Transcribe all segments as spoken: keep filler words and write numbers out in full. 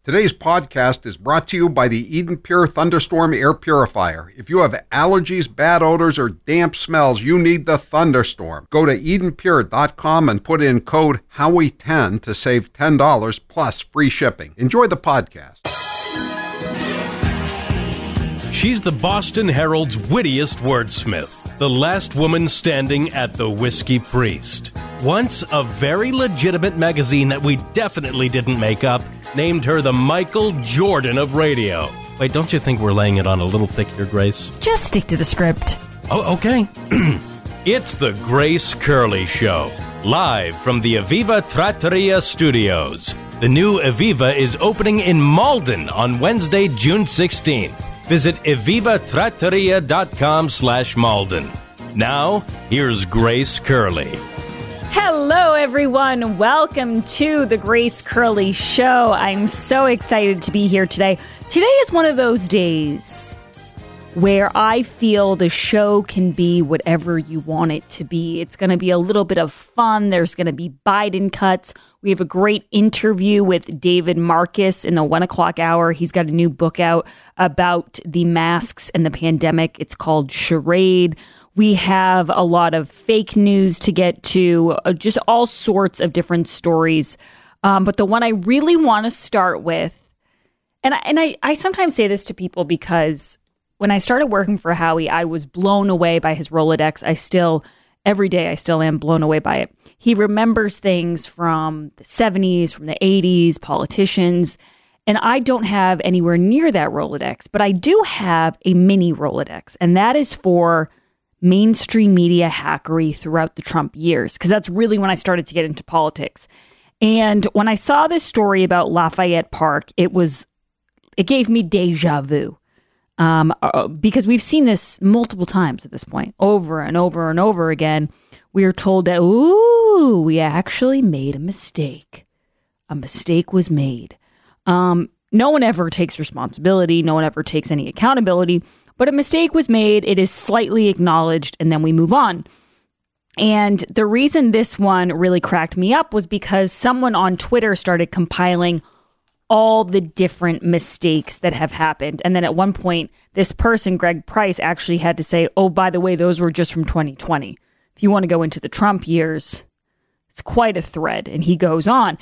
Today's podcast is brought to you by the Eden Pure Thunderstorm Air Purifier. If you have allergies, bad odors, or damp smells, you need the Thunderstorm. Go to eden pure dot com and put in code Howie ten to save ten dollars plus free shipping. Enjoy the podcast. She's the Boston Herald's wittiest wordsmith, the last woman standing at the Whiskey Priest. Once a very legitimate magazine that we definitely didn't make up named her the Michael Jordan of radio. Wait, don't you think we're laying it on a little thick here, Grace? Just stick to the script. Oh, okay. It's the Grace Curley Show, live from the Aviva Trattoria Studios. The new Aviva is opening in Malden on Wednesday, June sixteenth. Visit aviva trattoria dot com slash Malden. Now, here's Grace Curley. Hello, everyone. Welcome to the Grace Curley Show. I'm so excited to be here today. Today is one of those days where I feel the show can be whatever you want it to be. It's going to be a little bit of fun. There's going to be Biden cuts. We have a great interview with David Marcus in the one o'clock hour. He's got a new book out about the masks and the pandemic. It's called Charade. We have a lot of fake news to get to, uh, just all sorts of different stories. Um, but the one I really want to start with, and I, and I, I sometimes say this to people because when I started working for Howie, I was blown away by his Rolodex. I still, every day, I still am blown away by it. He remembers things from the seventies, from the eighties, politicians, and I don't have anywhere near that Rolodex, but I do have a mini Rolodex, and that is for mainstream media hackery throughout the Trump years, because that's really when I started to get into politics. And when I saw this story about Lafayette Park, it was, it gave me deja vu. Um, uh, because we've seen this multiple times at this point, over and over and over again. We are told that, ooh, we actually made a mistake. A mistake was made. Um, no one ever takes responsibility. No one ever takes any accountability. But a mistake was made. It is slightly acknowledged, and then we move on. And the reason this one really cracked me up was because someone on Twitter started compiling all the different mistakes that have happened. And then at one point, this person, Greg Price, actually had to say, oh, by the way, those were just from twenty twenty. If you want to go into the Trump years, it's quite a thread. And he goes on.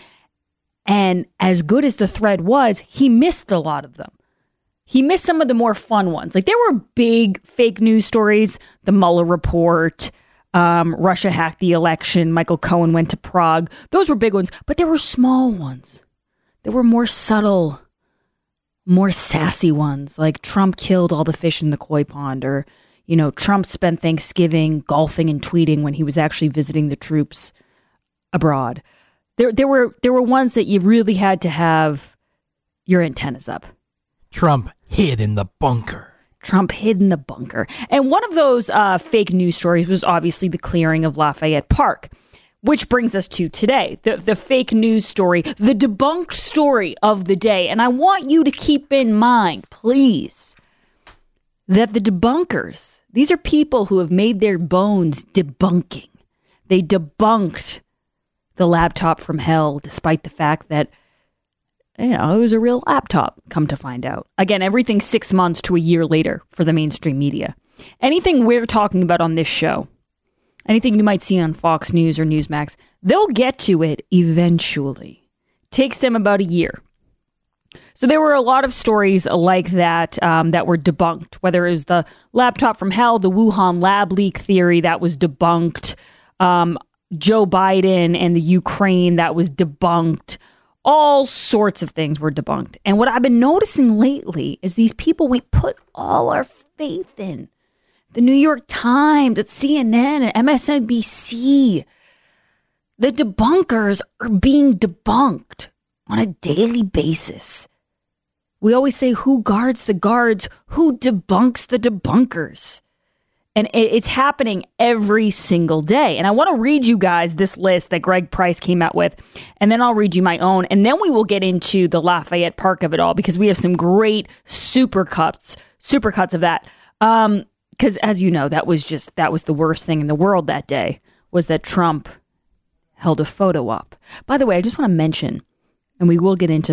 And as good as the thread was, he missed a lot of them. He missed some of the more fun ones. Like, there were big fake news stories, the Mueller report, um, Russia hacked the election, Michael Cohen went to Prague. Those were big ones, but there were small ones. There were more subtle, more sassy ones, like Trump killed all the fish in the koi pond, or, you know, Trump spent Thanksgiving golfing and tweeting when he was actually visiting the troops abroad. There, there were there were ones that you really had to have your antennas up. Trump hid in the bunker. Trump hid in the bunker. And one of those uh, fake news stories was obviously the clearing of Lafayette Park. Which brings us to today, the, the fake news story, the debunked story of the day. And I want you to keep in mind, please, that the debunkers, these are people who have made their bones debunking. They debunked the laptop from hell, despite the fact that, you know, it was a real laptop, come to find out. Again, everything six months to a year later for the mainstream media. Anything we're talking about on this show, anything you might see on Fox News or Newsmax, they'll get to it eventually. Takes them about a year. So there were a lot of stories like that um, that were debunked, whether it was the laptop from hell, the Wuhan lab leak theory that was debunked, um, Joe Biden and the Ukraine that was debunked. All sorts of things were debunked. And what I've been noticing lately is these people we put all our faith in. The New York Times, at C N N, and M S N B C. The debunkers are being debunked on a daily basis. We always say, who guards the guards? Who debunks the debunkers? And it's happening every single day. And I want to read you guys this list that Greg Price came out with, and then I'll read you my own. And then we will get into the Lafayette Park of it all, because we have some great super cuts, super cuts of that. Um, Because as you know, that was just, that was the worst thing in the world that day, was that Trump held a photo up. By the way, I just want to mention, and we will get into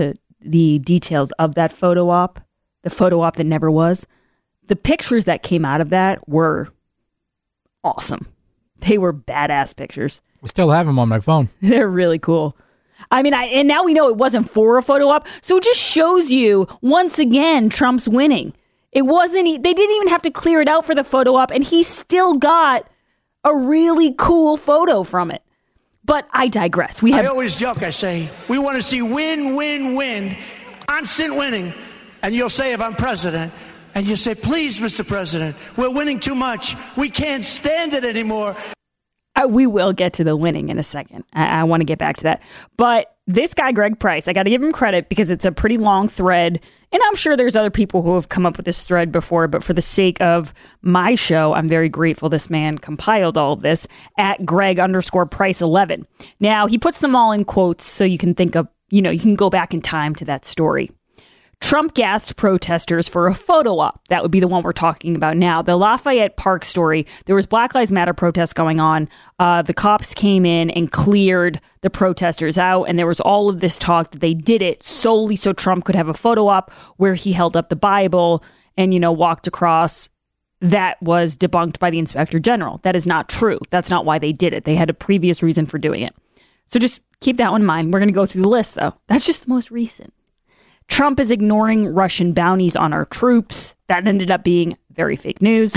the details of that photo op, the photo op that never was. The pictures that came out of that were awesome. They were badass pictures. I still have them on my phone. They're really cool. I mean, I, and now we know it wasn't for a photo op, so it just shows you, once again, Trump's winning. It wasn't, they didn't even have to clear it out for the photo op, and he still got a really cool photo from it. But I digress. We have. I always joke, I say, we want to see win, win, win, constant winning. And you'll say, if I'm president, and you say, please, Mister President, we're winning too much. We can't stand it anymore. Uh, we will get to the winning in a second. I, I want to get back to that. But this guy, Greg Price, I got to give him credit because it's a pretty long thread. And I'm sure there's other people who have come up with this thread before. But for the sake of my show, I'm very grateful this man compiled all of this at Greg underscore Price eleven. Now, he puts them all in quotes so you can think of, you know, you can go back in time to that story. Trump gassed protesters for a photo op. That would be the one we're talking about now. The Lafayette Park story, there was Black Lives Matter protests going on. Uh, the cops came in and cleared the protesters out, and there was all of this talk that they did it solely so Trump could have a photo op where he held up the Bible and, you know, walked across. That was debunked by the Inspector General. That is not true. That's not why they did it. They had a previous reason for doing it. So just keep that one in mind. We're going to go through the list, though. That's just the most recent. Trump is ignoring Russian bounties on our troops. That ended up being very fake news.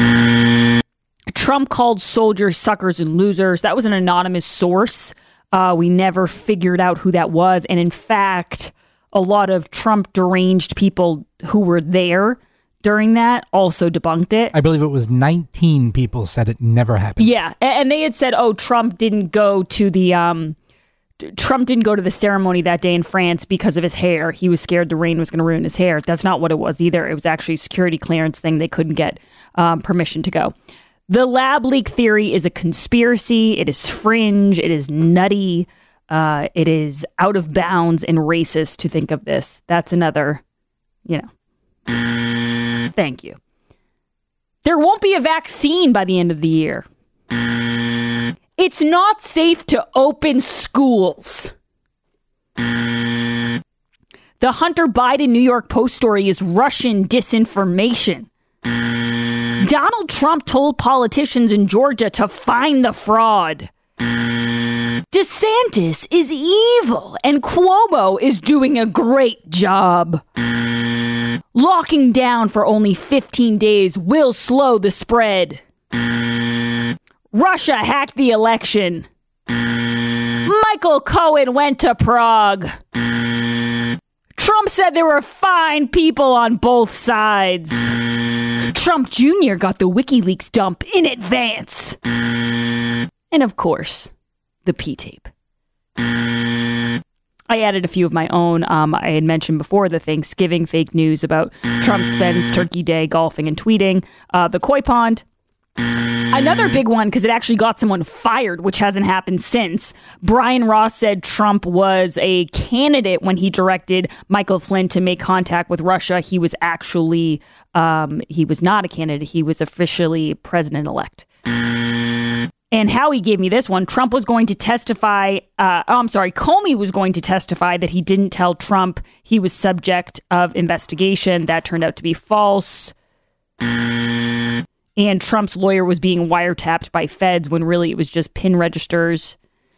Trump called soldiers suckers and losers. That was an anonymous source. Uh, we never figured out who that was. And in fact, a lot of Trump deranged people who were there during that also debunked it. I believe it was nineteen people said it never happened. Yeah. And they had said, oh, Trump didn't go to the... Um, Trump didn't go to the ceremony that day in France because of his hair. He was scared the rain was going to ruin his hair. That's not what it was either. It was actually a security clearance thing. They couldn't get um, permission to go. The lab leak theory is a conspiracy. It is fringe. It is nutty. Uh, it is out of bounds and racist to think of this. That's another, you know. Thank you. There won't be a vaccine by the end of the year. It's not safe to open schools. The Hunter Biden New York Post story is Russian disinformation. Donald Trump told politicians in Georgia to find the fraud. DeSantis is evil and Cuomo is doing a great job. Locking down for only fifteen days will slow the spread. Russia hacked the election. Michael Cohen went to Prague. Trump said there were fine people on both sides. Trump Junior got the WikiLeaks dump in advance. And of course, the P-tape. I added a few of my own. Um, I had mentioned before the Thanksgiving fake news about Trump spends Turkey Day golfing and tweeting. Uh, the koi pond. Another big one, because it actually got someone fired, which hasn't happened since. Brian Ross said Trump was a candidate when he directed Michael Flynn to make contact with Russia. He was actually, um, he was not a candidate. He was officially president-elect. And Howie gave me this one. Trump was going to testify, uh, oh, I'm sorry, Comey was going to testify that he didn't tell Trump he was subject of investigation. That turned out to be false. And Trump's lawyer was being wiretapped by feds when really it was just PIN registers.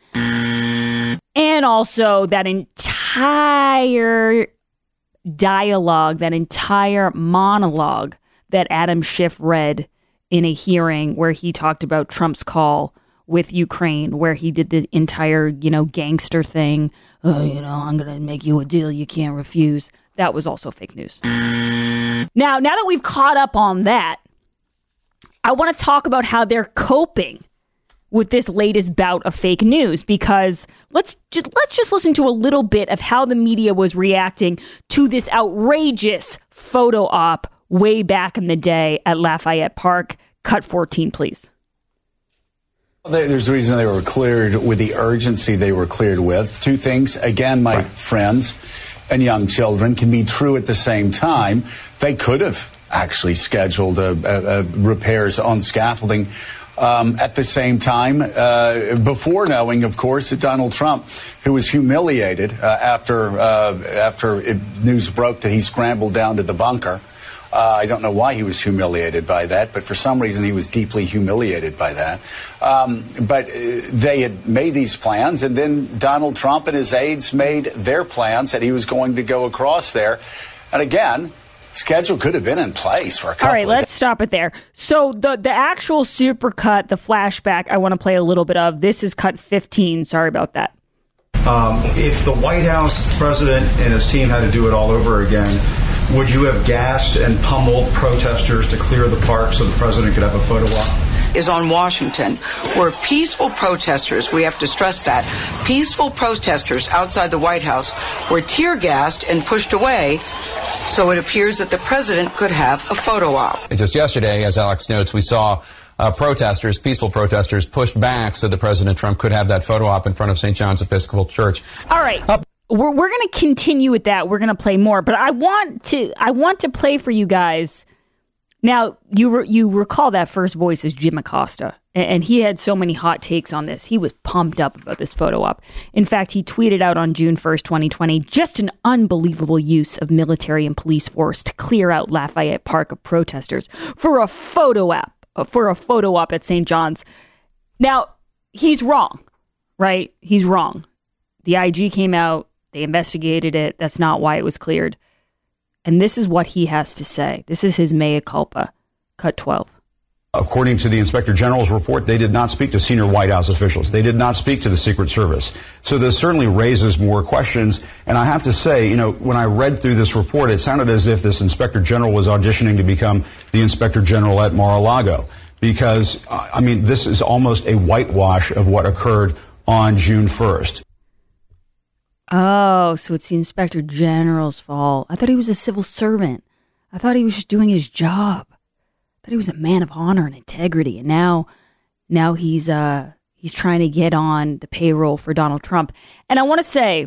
And also that entire dialogue, that entire monologue that Adam Schiff read in a hearing where he talked about Trump's call with Ukraine, where he did the entire, you know, gangster thing. Oh, you know, I'm going to make you a deal you can't refuse. That was also fake news. Now, now that we've caught up on that, I want to talk about how they're coping with this latest bout of fake news, because let's just, let's just listen to a little bit of how the media was reacting to this outrageous photo op way back in the day at Lafayette Park. Cut fourteen, please. There's a reason they were cleared with the urgency they were cleared with. Two things. Again, my right. friends and young children can be true at the same time. They could have actually scheduled a, a, a repairs on scaffolding Um, at the same time, uh, before knowing, of course, that Donald Trump, who was humiliated uh, after uh, after it, news broke that he scrambled down to the bunker. Uh, I don't know why he was humiliated by that, but for some reason he was deeply humiliated by that. Um, but uh, they had made these plans, and then Donald Trump and his aides made their plans that he was going to go across there. And again, schedule could have been in place for a couple All right, of let's days. stop it there. So the the actual supercut, the flashback, I want to play a little bit of. This is cut fifteen. Sorry about that. Um, if the White House president and his team had to do it all over again, would you have gassed and pummeled protesters to clear the park so the president could have a photo op? Is on Washington, where peaceful protesters, we have to stress that, peaceful protesters outside the White House were tear gassed and pushed away, so it appears that the president could have a photo op. And just yesterday, as Alex notes, we saw uh, protesters, peaceful protesters, pushed back so that President Trump could have that photo op in front of Saint John's Episcopal Church. All right. Uh, We're we're going to continue with that. We're going to play more, but I want to I want to play for you guys. Now, you re, you recall that first voice is Jim Acosta, and, and he had so many hot takes on this. He was pumped up about this photo op. In fact, he tweeted out on June first, twenty twenty, just an unbelievable use of military and police force to clear out Lafayette Park of protesters for a photo op, for a photo op at Saint John's. Now, he's wrong, right? He's wrong. The I G came out. They investigated it. That's not why it was cleared. And this is what he has to say. This is his mea culpa. Cut twelve. According to the Inspector General's report, they did not speak to senior White House officials. They did not speak to the Secret Service. So this certainly raises more questions. And I have to say, you know, when I read through this report, it sounded as if this Inspector General was auditioning to become the Inspector General at Mar-a-Lago. Because, uh, I mean, this is almost a whitewash of what occurred on June first. Oh, so it's the Inspector General's fault. I thought he was a civil servant. I thought he was just doing his job. I thought he was a man of honor and integrity. And now, now he's uh he's trying to get on the payroll for Donald Trump. And I want to say,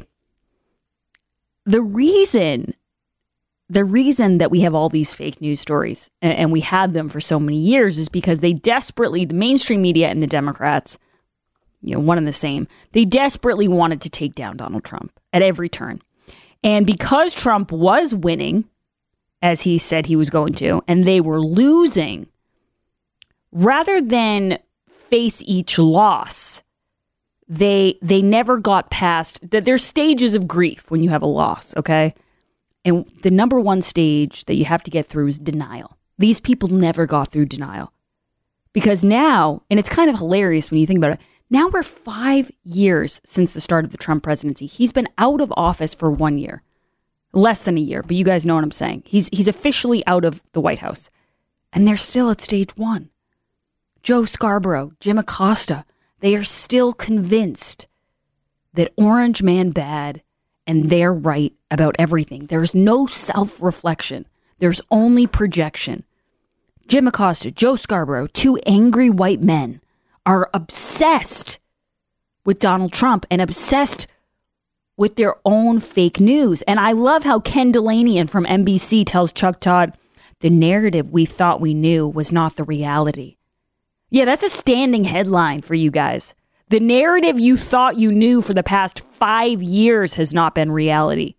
the reason, the reason that we have all these fake news stories, and, and we had them for so many years, is because they desperately, the mainstream media and the Democrats, you know, one and the same, they desperately wanted to take down Donald Trump at every turn. And because Trump was winning, as he said he was going to, and they were losing, rather than face each loss, they they never got past that. There's stages of grief when you have a loss, okay? And the number one stage that you have to get through is denial. These people never got through denial. Because now, and it's kind of hilarious when you think about it, now we're five years since the start of the Trump presidency. He's been out of office for one year. Less than a year, but you guys know what I'm saying. He's he's officially out of the White House. And they're still at stage one. Joe Scarborough, Jim Acosta, they are still convinced that Orange Man bad and they're right about everything. There's no self-reflection. There's only projection. Jim Acosta, Joe Scarborough, two angry white men, are obsessed with Donald Trump and obsessed with their own fake news. And I love how Ken Delanian from N B C tells Chuck Todd, the narrative we thought we knew was not the reality. Yeah, that's a standing headline for you guys. The narrative you thought you knew for the past five years has not been reality.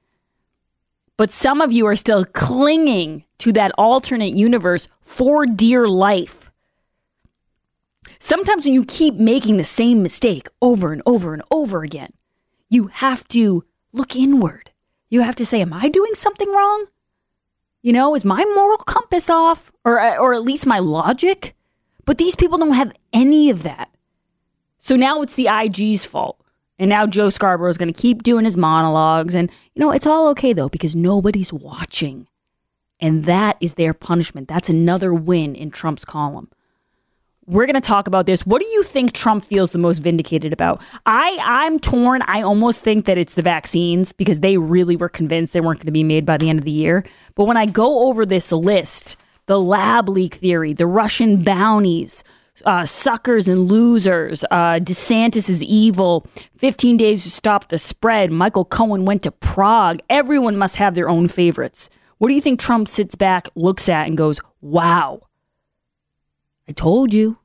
But some of you are still clinging to that alternate universe for dear life. Sometimes when you keep making the same mistake over and over and over again, you have to look inward. You have to say, am I doing something wrong? You know, is my moral compass off? Or, or at least my logic? But these people don't have any of that. So now it's the I G's fault. And now Joe Scarborough is going to keep doing his monologues. And, you know, it's all okay, though, because nobody's watching. And that is their punishment. That's another win in Trump's column. We're going to talk about this. What do you think Trump feels the most vindicated about? I, I'm torn. I almost think that it's the vaccines because they really were convinced they weren't going to be made by the end of the year. But when I go over this list, the lab leak theory, the Russian bounties, uh, suckers and losers, uh, DeSantis is evil, fifteen days to stop the spread, Michael Cohen went to Prague. Everyone must have their own favorites. What do you think Trump sits back, looks at, and goes, wow, I told you.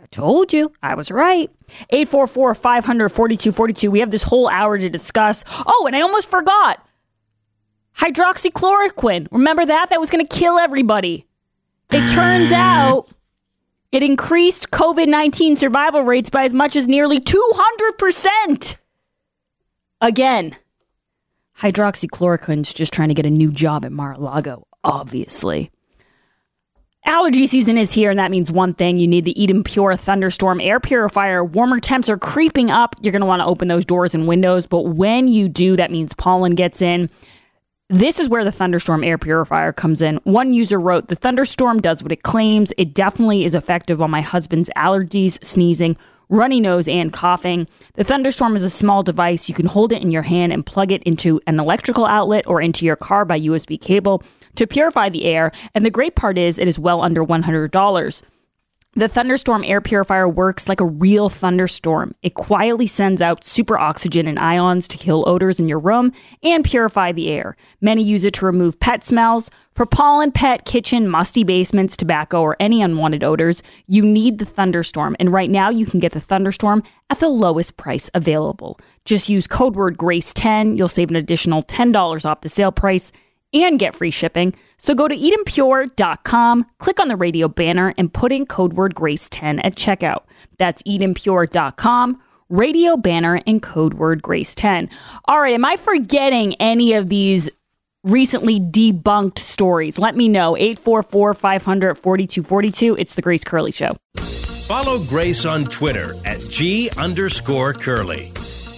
I told you. I was right. eight four four, five hundred, forty-two forty-two. We have this whole hour to discuss. Oh, and I almost forgot. Hydroxychloroquine. Remember that? That was going to kill everybody. It turns out it increased COVID nineteen survival rates by as much as nearly two hundred percent. Again, hydroxychloroquine's just trying to get a new job at Mar-a-Lago, obviously. Allergy season is here, and that means one thing. You need the Eden Pure Thunderstorm Air Purifier. Warmer temps are creeping up. You're going to want to open those doors and windows, but when you do, that means pollen gets in. This is where the Thunderstorm Air Purifier comes in. One user wrote, the Thunderstorm does what it claims. It definitely is effective on my husband's allergies, sneezing, runny nose, and coughing. The Thunderstorm is a small device. You can hold it in your hand and plug it into an electrical outlet or into your car by U S B cable to purify the air. And the great part is it is well under one hundred dollars. The Thunderstorm Air Purifier works like a real thunderstorm. It quietly sends out super oxygen and ions to kill odors in your room and purify the air. Many use it to remove pet smells. For pollen, pet, kitchen, musty basements, tobacco, or any unwanted odors, you need the Thunderstorm. And right now, you can get the Thunderstorm at the lowest price available. Just use code word grace ten. You'll save an additional ten dollars off the sale price and get free shipping. So go to eden pure dot com, click on the radio banner, and put in code word grace ten at checkout. That's eden pure dot com, radio banner, and code word grace ten. All right, am I forgetting any of these recently debunked stories? Let me know. eight four four, five hundred, forty-two forty-two. It's The Grace Curley Show. Follow Grace on Twitter at G underscore Curley.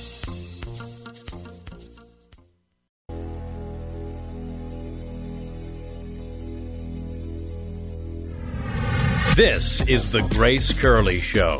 This is The Grace Curley Show.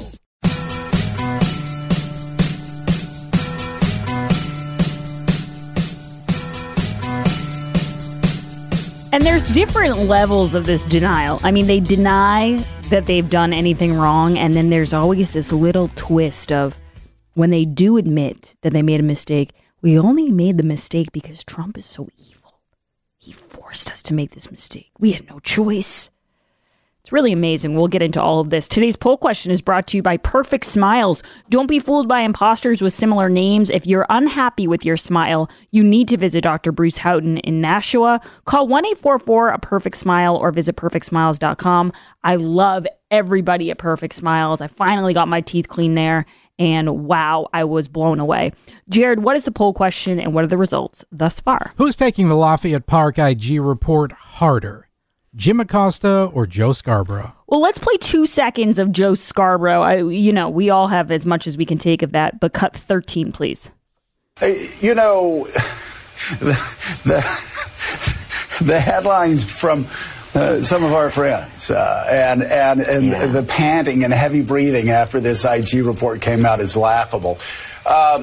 And there's different levels of this denial. I mean, they deny that they've done anything wrong, and then there's always this little twist of when they do admit that they made a mistake, we only made the mistake because Trump is so evil. He forced us to make this mistake. We had no choice. It's really amazing. We'll get into all of this. Today's poll question is brought to you by Perfect Smiles. Don't be fooled by imposters with similar names. If you're unhappy with your smile, you need to visit Doctor Bruce Houghton in Nashua. Call one eight four four, a perfect smile or visit perfect smiles dot com. I love everybody at Perfect Smiles. I finally got my teeth cleaned there, and wow, I was blown away. Jared, what is the poll question and what are the results thus far? Who's taking the Lafayette Park I G report harder? Jim Acosta or Joe Scarborough? Well, let's play two seconds of Joe Scarborough. I, you know, we all have as much as we can take of that, but cut thirteen, please. Hey, you know, the, the, the headlines from uh, some of our friends uh, and, and, and yeah. the panting and heavy breathing after this I G report came out is laughable. Um,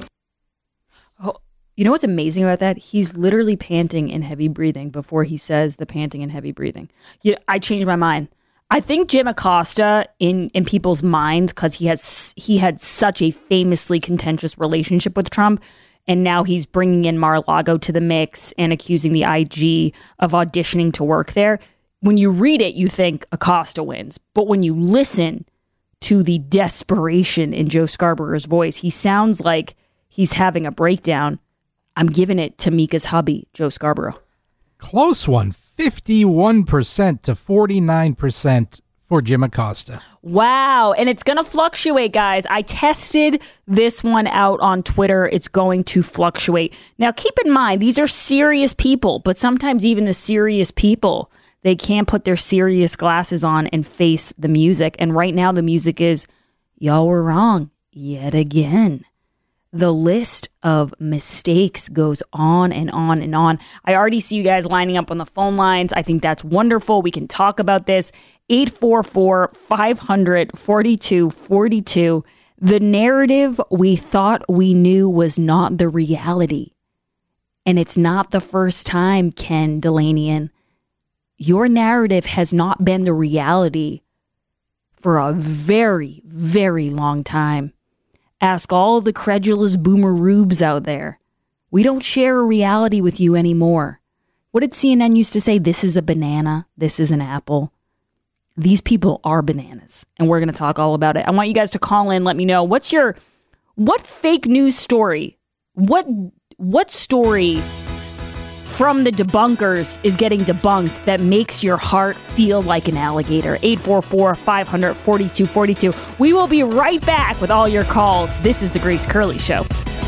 oh. You know what's amazing about that? He's literally panting and heavy breathing before he says the panting and heavy breathing. You, I changed my mind. I think Jim Acosta, in, in people's minds, because he has he had such a famously contentious relationship with Trump, and now he's bringing in Mar-a-Lago to the mix and accusing the I G of auditioning to work there. When you read it, you think Acosta wins. But when you listen to the desperation in Joe Scarborough's voice, he sounds like he's having a breakdown. I'm giving it to Mika's hubby, Joe Scarborough. Close one, fifty-one percent to forty-nine percent for Jim Acosta. Wow, and it's going to fluctuate, guys. I tested this one out on Twitter. It's going to fluctuate. Now, keep in mind, these are serious people, but sometimes even the serious people, they can't put their serious glasses on and face the music. And right now, the music is, y'all were wrong yet again. The list of mistakes goes on and on and on. I already see you guys lining up on the phone lines. I think that's wonderful. We can talk about this. eight four four, five hundred, forty-two forty-two. The narrative we thought we knew was not the reality. And it's not the first time, Ken Delanian. Your narrative has not been the reality for a very, very long time. Ask all the credulous boomer rubes out there. We don't share a reality with you anymore. What did C N N used to say? This is a banana. This is an apple. these people are bananas, and we're going to talk all about it. I want you guys to call in, let me know what's your what fake news story, what what story from the debunkers is getting debunked that makes your heart feel like an alligator. eight four four, five hundred, forty-two forty-two. We will be right back with all your calls. This is the Grace Curley Show.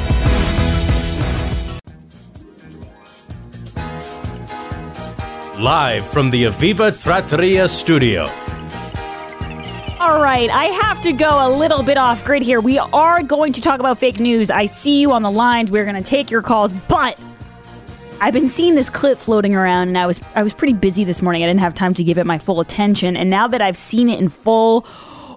Live from the Aviva Trattoria studio. All right, I have to go a little bit off grid here. We are going to talk about fake news. I see you on the lines. We're going to take your calls, but I've been seeing this clip floating around, and I was I was pretty busy this morning. I didn't have time to give it my full attention, and now that I've seen it in full,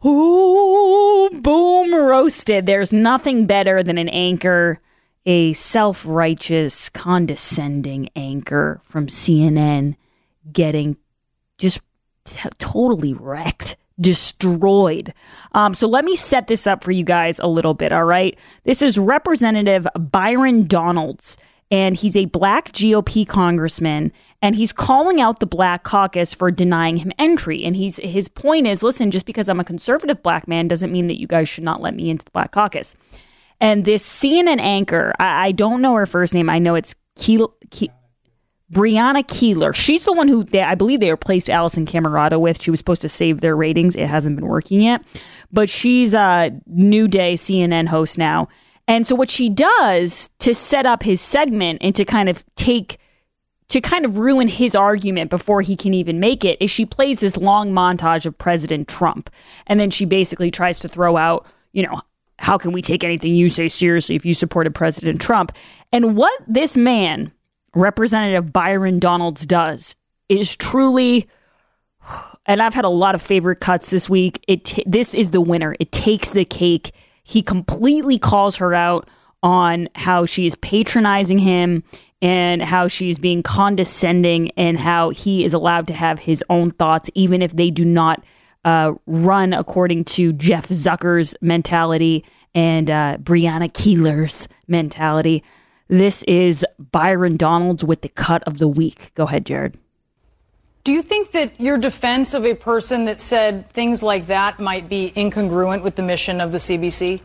ooh, boom, roasted. There's nothing better than an anchor, a self-righteous, condescending anchor from C N N getting just t- totally wrecked, destroyed. Um, so let me set this up for you guys a little bit, all right? This is Representative Byron Donalds, and he's a black G O P congressman, and he's calling out the Black Caucus for denying him entry. And he's his point is, listen, just because I'm a conservative black man doesn't mean that you guys should not let me into the Black Caucus. And this C N N anchor, I, I don't know her first name. I know it's Keel, Ke- Brianna Keilar. She's the one who, they, I believe they replaced Allison Camerata with. She was supposed to save their ratings. It hasn't been working yet. But she's a New Day C N N host now. And so what she does to set up his segment and to kind of take, to kind of ruin his argument before he can even make it, is she plays this long montage of President Trump. And then she basically tries to throw out, you know, how can we take anything you say seriously if you supported President Trump? And what this man, Representative Byron Donalds, does is truly, and I've had a lot of favorite cuts this week, It t- this is the winner. It takes the cake. He completely calls her out on how she is patronizing him and how she's being condescending and how he is allowed to have his own thoughts, even if they do not uh, run according to Jeff Zucker's mentality and uh, Brianna Keilar's mentality. This is Byron Donalds with the cut of the week. Go ahead, Jared. Do you think that your defense of a person that said things like that might be incongruent with the mission of the C B C?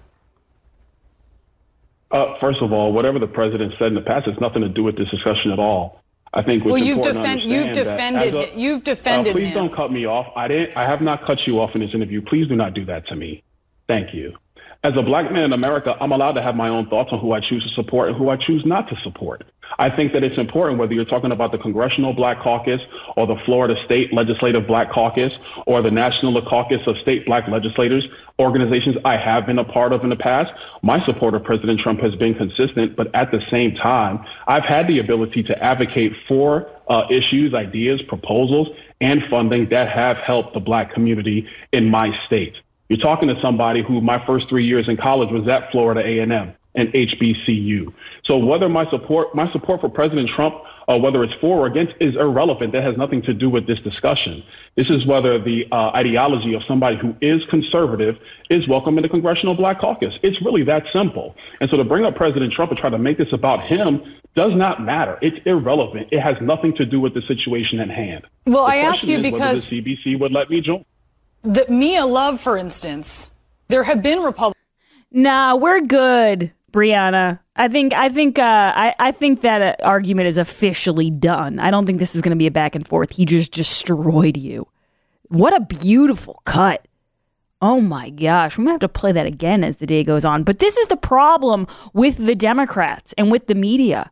Uh, first of all, whatever the president said in the past has nothing to do with this discussion at all. I think. Well, you've, defend, you've defended. A, you've defended. Uh, please him. don't cut me off. I didn't. I have not cut you off in this interview. Please do not do that to me. Thank you. As a black man in America, I'm allowed to have my own thoughts on who I choose to support and who I choose not to support. I think that it's important, whether you're talking about the Congressional Black Caucus or the Florida State Legislative Black Caucus or the National Caucus of State Black Legislators, organizations I have been a part of in the past. My support of President Trump has been consistent, but at the same time, I've had the ability to advocate for uh, issues, ideas, proposals, and funding that have helped the black community in my state. You're talking to somebody who my first three years in college was at Florida A and M and H B C U. So whether my support, my support for President Trump, uh, whether it's for or against, is irrelevant. That has nothing to do with this discussion. This is whether the uh, ideology of somebody who is conservative is welcome in the Congressional Black Caucus. It's really that simple. And so to bring up President Trump and try to make this about him does not matter. It's irrelevant. It has nothing to do with the situation at hand. Well, the I ask you because whether the C B C would let me join. The Mia Love, for instance, there have been Republicans. Nah, we're good, Brianna. I think I think uh, I, I think that uh, argument is officially done. I don't think this is going to be a back and forth. He just destroyed you. What a beautiful cut. Oh my gosh, we might have to play that again as the day goes on. But this is the problem with the Democrats and with the media.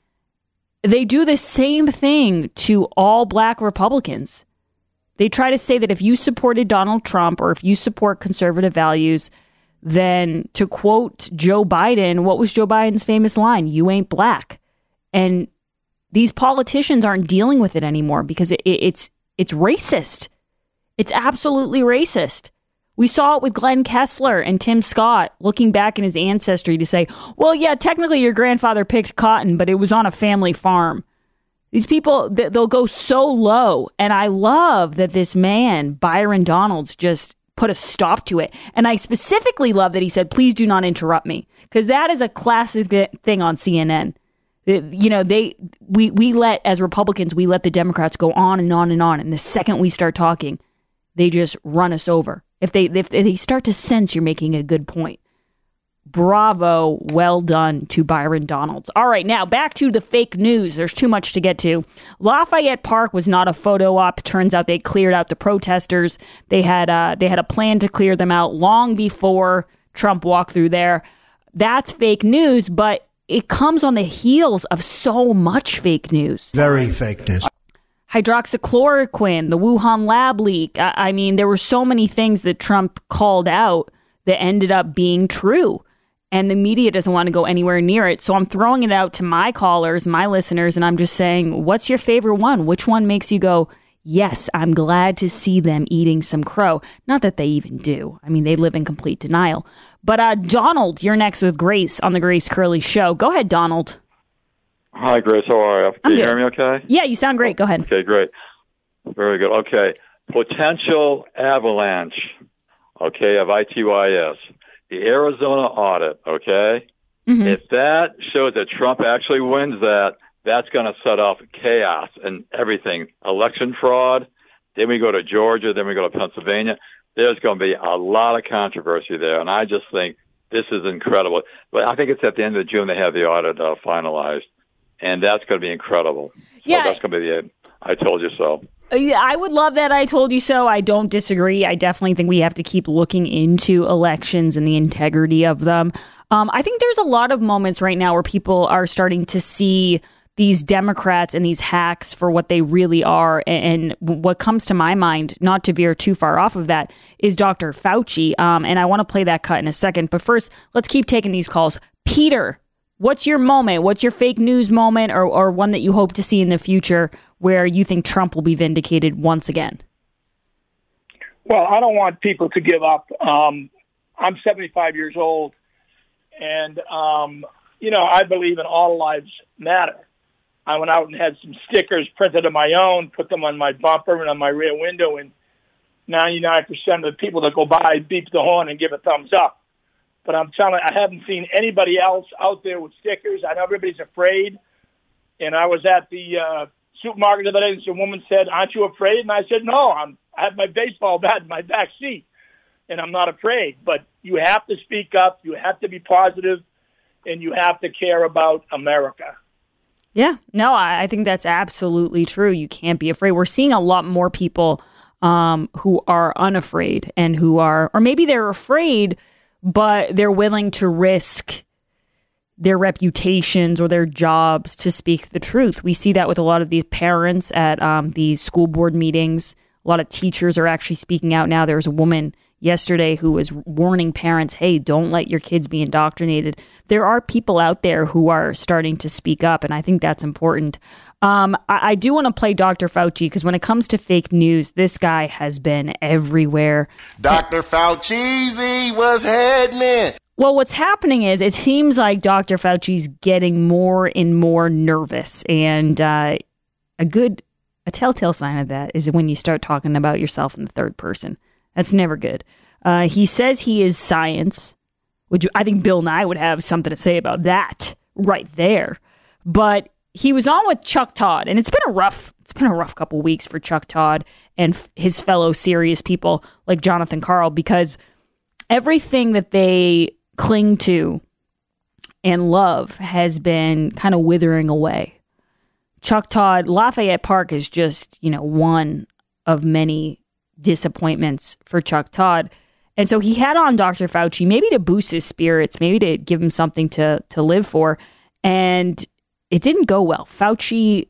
They do the same thing to all black Republicans. They try to say that if you supported Donald Trump or if you support conservative values, then to quote Joe Biden, what was Joe Biden's famous line? You ain't black. And these politicians aren't dealing with it anymore because it, it, it's it's racist. It's absolutely racist. We saw it with Glenn Kessler and Tim Scott looking back in his ancestry to say, well, yeah, technically your grandfather picked cotton, but it was on a family farm. These people, they'll go so low. And I love that this man, Byron Donalds, just put a stop to it. And I specifically love that he said, please do not interrupt me. Because that is a classic thing on C N N. You know, they we, we let, as Republicans, we let the Democrats go on and on and on. And the second we start talking, they just run us over. If they if they start to sense you're making a good point. Bravo, well done to Byron Donalds. All right, now back to the fake news. There's too much to get to. Lafayette Park was not a photo op. Turns out they cleared out the protesters. They had uh, they had a plan to clear them out long before Trump walked through there. That's fake news, but it comes on the heels of so much fake news. Very fake news. Hydroxychloroquine, the Wuhan lab leak. I, I mean, there were so many things that Trump called out that ended up being true. And the media doesn't want to go anywhere near it. So I'm throwing it out to my callers, my listeners, and I'm just saying, what's your favorite one? Which one makes you go, yes, I'm glad to see them eating some crow? Not that they even do. I mean, they live in complete denial. But uh, Donald, you're next with Grace on the Grace Curley Show. Go ahead, Donald. Hi, Grace. How are you? Can I'm you good. hear me okay? Yeah, you sound great. Go ahead. Okay, great. Very good. Okay. Potential avalanche, okay, of I T Y S. The Arizona audit, okay? Mm-hmm. If that shows that Trump actually wins that, that's going to set off chaos and everything. Election fraud, then we go to Georgia, then we go to Pennsylvania. There's going to be a lot of controversy there, and I just think this is incredible. But I think it's at the end of June they have the audit uh, finalized, and that's going to be incredible. So yeah. That's going to be the I told you so. I would love that. I told you so. I don't disagree. I definitely think we have to keep looking into elections and the integrity of them. Um, I think there's a lot of moments right now where people are starting to see these Democrats and these hacks for what they really are. And, and what comes to my mind, not to veer too far off of that, is Doctor Fauci. Um, and I want to play that cut in a second. But first, let's keep taking these calls. Peter, what's your moment? What's your fake news moment or, or one that you hope to see in the future where you think Trump will be vindicated once again? Well, I don't want people to give up. Um, I'm seventy-five years old, and, um, you know, I believe in all lives matter. I went out and had some stickers printed of my own, put them on my bumper and on my rear window, and ninety-nine percent of the people that go by beep the horn and give a thumbs up. But I'm telling you, I haven't seen anybody else out there with stickers. I know everybody's afraid, and I was at the uh, supermarket the other day, and some woman said, "Aren't you afraid?" And I said, "No, I'm, I have my baseball bat in my back seat, and I'm not afraid." But you have to speak up, you have to be positive, and you have to care about America. Yeah, no, I, I think that's absolutely true. You can't be afraid. We're seeing a lot more people um, who are unafraid and who are, or maybe they're afraid, but they're willing to risk their reputations or their jobs to speak the truth. We see that with a lot of these parents at um, these school board meetings. A lot of teachers are actually speaking out now. There was a woman yesterday who was warning parents, hey, don't let your kids be indoctrinated. There are people out there who are starting to speak up, and I think that's important. Um, I, I do want to play Doctor Fauci, because when it comes to fake news, this guy has been everywhere. Doctor Fauci was headman. Well, what's happening is it seems like Doctor Fauci's getting more and more nervous, and uh, a good, a telltale sign of that is when you start talking about yourself in the third person. That's never good. Uh, he says he is science, which I think Bill Nye would have something to say about that right there. But he was on with Chuck Todd, and it's been a rough, it's been a rough couple weeks for Chuck Todd and f- his fellow serious people like Jonathan Karl, because everything that they cling to and love has been kind of withering away. Chuck Todd, Lafayette Park is just, you know, one of many disappointments for Chuck Todd. And so he had on Doctor Fauci, maybe to boost his spirits, maybe to give him something to, to live for. And it didn't go well. Fauci,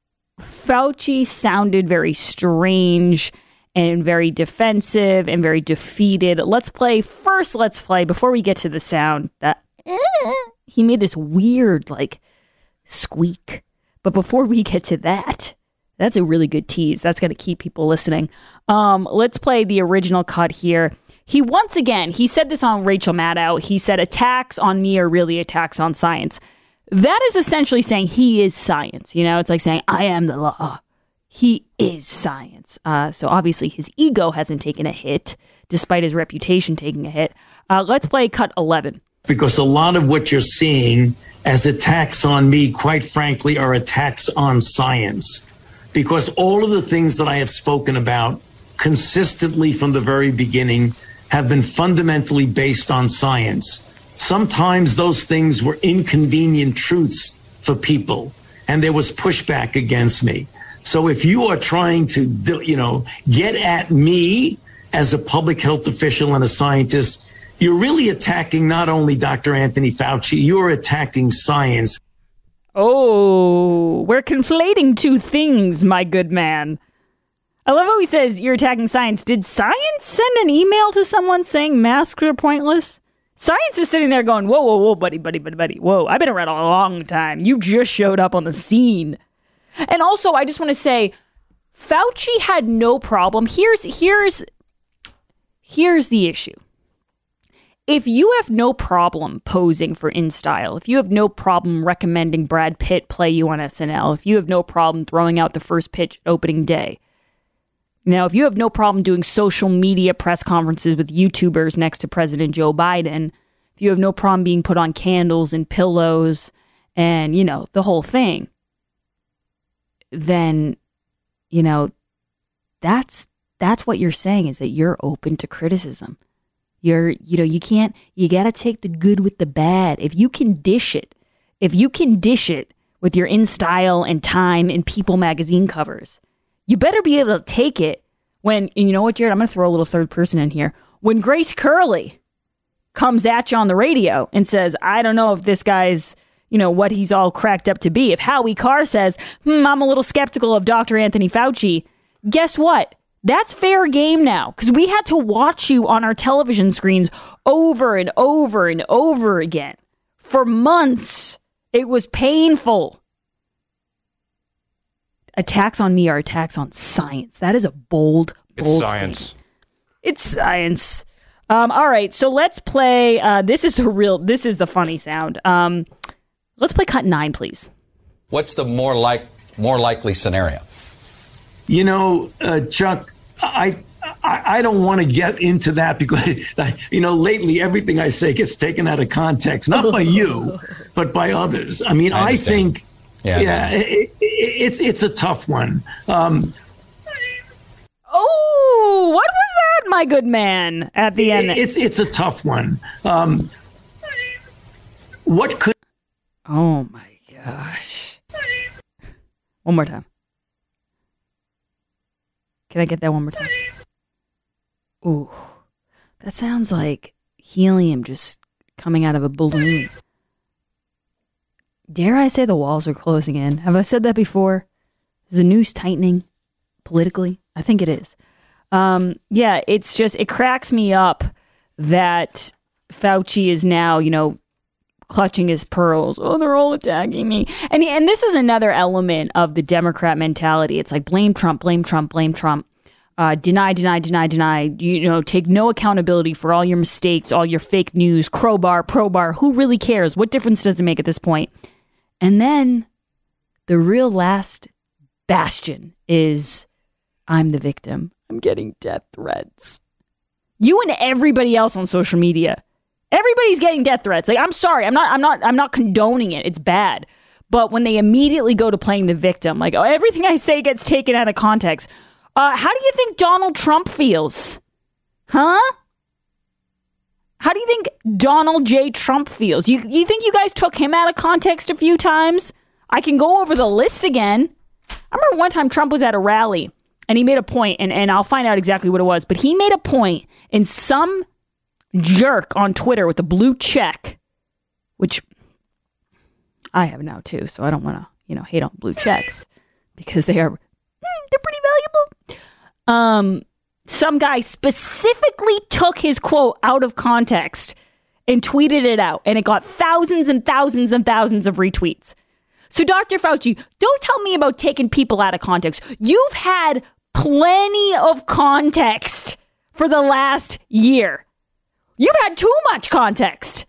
Fauci sounded very strange and very defensive and very defeated. Let's play first. Let's play before we get to the sound that eh, he made this weird like squeak. But before we get to that, that's a really good tease. That's going to keep people listening. Um, let's play the original cut here. He once again, he said this on Rachel Maddow. He said attacks on me are really attacks on science. That is essentially saying he is science. You know, it's like saying I am the law. He is science. Uh, so obviously his ego hasn't taken a hit, despite his reputation taking a hit. Uh, let's play cut eleven. Because a lot of what you're seeing as attacks on me, quite frankly, are attacks on science. Because all of the things that I have spoken about consistently from the very beginning have been fundamentally based on science. Sometimes those things were inconvenient truths for people, and there was pushback against me. So if you are trying to, you know, get at me as a public health official and a scientist, you're really attacking not only Doctor Anthony Fauci, you're attacking science. Oh, we're conflating two things, my good man. I love how he says you're attacking science. Did science send an email to someone saying masks are pointless? Science is sitting there going, whoa, whoa, whoa, buddy, buddy, buddy, buddy. Whoa, I've been around a long time. You just showed up on the scene. And also, I just want to say, Fauci had no problem. Here's, here's, here's the issue. If you have no problem posing for InStyle, if you have no problem recommending Brad Pitt play you on S N L, if you have no problem throwing out the first pitch at opening day, now, if you have no problem doing social media press conferences with YouTubers next to President Joe Biden, if you have no problem being put on candles and pillows and, you know, the whole thing, then, you know, that's that's what you're saying, is that you're open to criticism. You're, you know, you can't, you got to take the good with the bad. If you can dish it, if you can dish it with your InStyle and Time and People magazine covers, you better be able to take it when, and you know what, Jared, I'm going to throw a little third person in here. When Grace Curley comes at you on the radio and says, I don't know if this guy's, you know, what he's all cracked up to be. If Howie Carr says, hmm, I'm a little skeptical of Doctor Anthony Fauci, guess what? That's fair game now, because we had to watch you on our television screens over and over and over again for months. It was painful. Attacks on me are attacks on science. That is a bold, bold It's science. statement. It's science. Um, all right, so let's play. Uh, this is the real, this is the funny sound. Um, let's play cut nine, please. What's the more like more likely scenario? You know, uh, Chuck, I, I I don't want to get into that because, you know, lately everything I say gets taken out of context, not by you, but by others. I mean, I, I think, yeah, yeah it, it, it's it's a tough one. Um, oh, what was that, my good man? At the end, it's it's a tough one. Um, what could? Oh my gosh! One more time. Can I get that one more time? Ooh, that sounds like helium just coming out of a balloon. Dare I say the walls are closing in? Have I said that before? Is the noose tightening politically? I think it is. Um, yeah, it's just, it cracks me up that Fauci is now, you know, clutching his pearls. Oh, they're all attacking me. And and this is another element of the Democrat mentality. It's like blame Trump, blame Trump, blame Trump. Uh, deny, deny, deny, deny. You know, take no accountability for all your mistakes, all your fake news, crowbar, probar. Who really cares? What difference does it make at this point? And then the real last bastion is I'm the victim. I'm getting death threats. You and everybody else on social media. Everybody's getting death threats. Like, I'm sorry, I'm not, I'm not, I'm not condoning it. It's bad. But when they immediately go to playing the victim, like, oh, everything I say gets taken out of context. Uh, how do you think Donald Trump feels? Huh? How do you think Donald J. Trump feels? You, you think you guys took him out of context a few times? I can go over the list again. I remember one time Trump was at a rally and he made a point, and, and I'll find out exactly what it was, but he made a point in some jerk on Twitter with a blue check, which I have now too, so I don't want to, you know, hate on blue checks because they are, they're pretty valuable. Um, some guy specifically took his quote out of context and tweeted it out, and it got thousands and thousands and thousands of retweets. So Doctor Fauci, don't tell me about taking people out of context. You've had plenty of context for the last year. You've had too much context.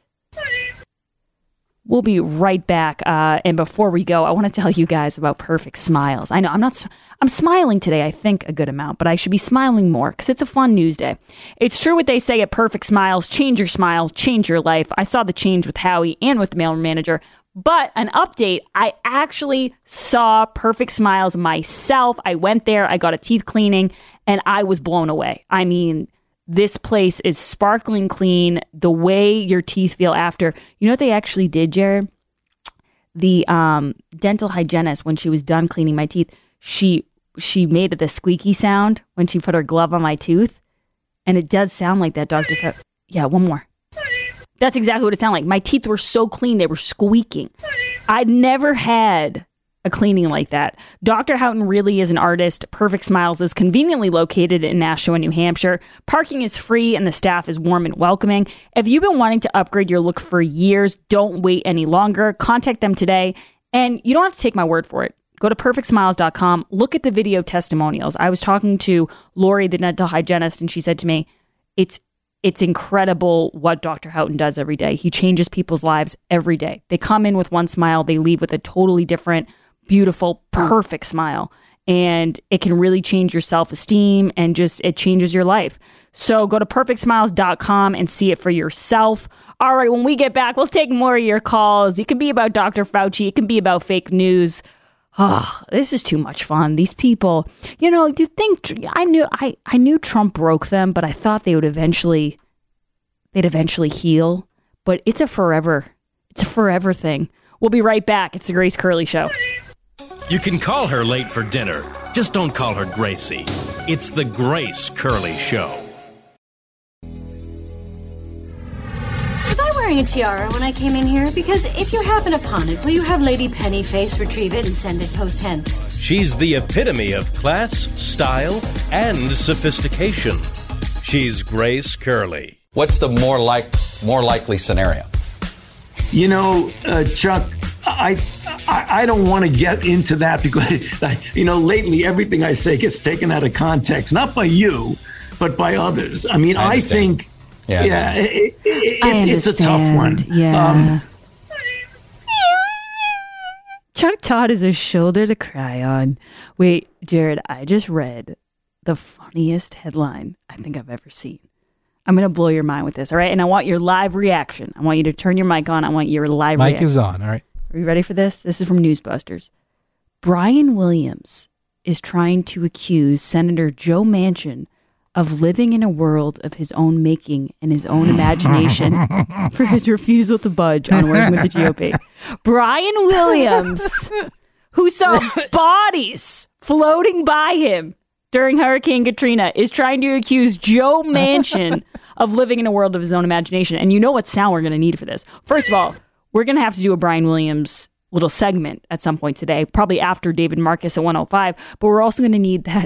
We'll be right back. Uh, and before we go, I want to tell you guys about Perfect Smiles. I know I'm not, I'm smiling today, I think a good amount, but I should be smiling more because it's a fun news day. It's true what they say at Perfect Smiles. Change your smile, change your life. I saw the change with Howie and with the mail manager. But an update, I actually saw Perfect Smiles myself. I went there, I got a teeth cleaning, and I was blown away. I mean, this place is sparkling clean. The way your teeth feel after. You know what they actually did, Jared? The um, dental hygienist, when she was done cleaning my teeth, she she made the squeaky sound when she put her glove on my tooth. And it does sound like that, Doctor Fe- Yeah, one more. That's exactly what it sounded like. My teeth were so clean, they were squeaking. I'd never had a cleaning like that. Doctor Houghton really is an artist. Perfect Smiles is conveniently located in Nashua, New Hampshire. Parking is free and the staff is warm and welcoming. If you've been wanting to upgrade your look for years, don't wait any longer. Contact them today. And you don't have to take my word for it. Go to perfect smiles dot com. Look at the video testimonials. I was talking to Lori, the dental hygienist, and she said to me, it's It's incredible what Doctor Houghton does every day. He changes people's lives every day. They come in with one smile. They leave with a totally different, beautiful, perfect smile. And it can really change your self-esteem and just it changes your life. So go to perfect smiles dot com and see it for yourself. All right, when we get back, we'll take more of your calls. It can be about Doctor Fauci. It can be about fake news. Oh, this is too much fun. These people, you know, do you think I knew I, I knew Trump broke them, but I thought they would eventually they'd eventually heal. But it's a forever, it's a forever thing. We'll be right back. It's the Grace Curley Show. You can call her late for dinner. Just don't call her Gracie. It's the Grace Curley Show. Was I wearing a tiara when I came in here? Because if you happen upon it, will you have Lady Pennyface retrieve it and send it post-hence? She's the epitome of class, style, and sophistication. She's Grace Curley. What's the more like more likely scenario? You know, uh, Chuck, I, I I don't want to get into that because, you know, lately everything I say gets taken out of context, not by you, but by others. I mean, I, I think, yeah, yeah it, it, it's, it's a tough one. Yeah. Um, Chuck Todd is a shoulder to cry on. Wait, Jared, I just read the funniest headline I think I've ever seen. I'm going to blow your mind with this, all right? And I want your live reaction. I want you to turn your mic on. I want your live mic reaction. Mic is on, all right. Are you ready for this? This is from Newsbusters. Brian Williams is trying to accuse Senator Joe Manchin of living in a world of his own making and his own imagination for his refusal to budge on working with the G O P. Brian Williams, who saw bodies floating by him during Hurricane Katrina, is trying to accuse Joe Manchin of living in a world of his own imagination. And you know what sound we're going to need for this. First of all, we're going to have to do a Brian Williams little segment at some point today, probably after David Marcus at one oh five. But we're also going to need that,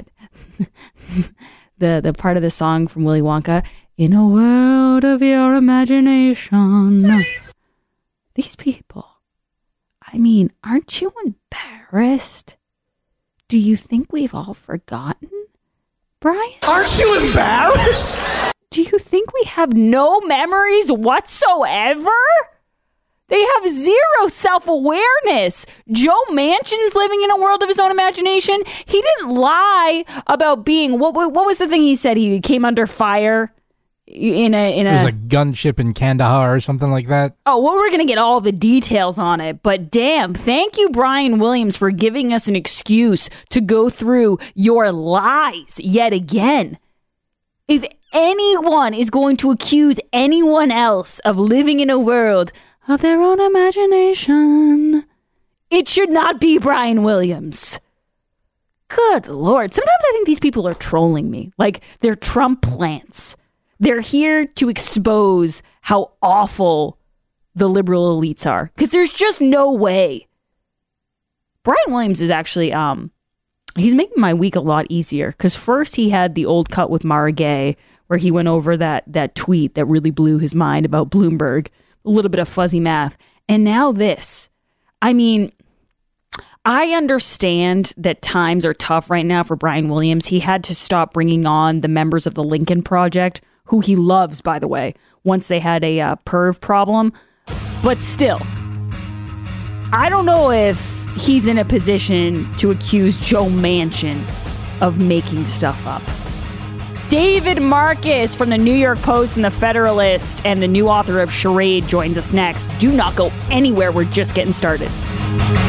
the, the part of the song from Willy Wonka, in a world of your imagination. These people, I mean, aren't you embarrassed? Do you think we've all forgotten, Brian? Aren't you embarrassed? Do you think we have no memories whatsoever? They have zero self-awareness. Joe Manchin's living in a world of his own imagination. He didn't lie about being, what what was the thing he said? He came under fire in a... in a. There's a gunship in Kandahar or something like that. Oh, well, we're going to get all the details on it. But damn, thank you, Brian Williams, for giving us an excuse to go through your lies yet again. If anyone is going to accuse anyone else of living in a world of their own imagination, it should not be Brian Williams. Good Lord. Sometimes I think these people are trolling me. Like, they're Trump plants. They're here to expose how awful the liberal elites are. Because there's just no way. Brian Williams is actually, um, he's making my week a lot easier. Because first he had the old cut with Mara Gay, where he went over that, that tweet that really blew his mind about Bloomberg. A little bit of fuzzy math. And now this. I mean, I understand that times are tough right now for Brian Williams. He had to stop bringing on the members of the Lincoln Project, who he loves, by the way, once they had a uh, perv problem. But still, I don't know if he's in a position to accuse Joe Manchin of making stuff up. David Marcus from the New York Post and the Federalist and the new author of Charade joins us next. Do not go anywhere. We're just getting started.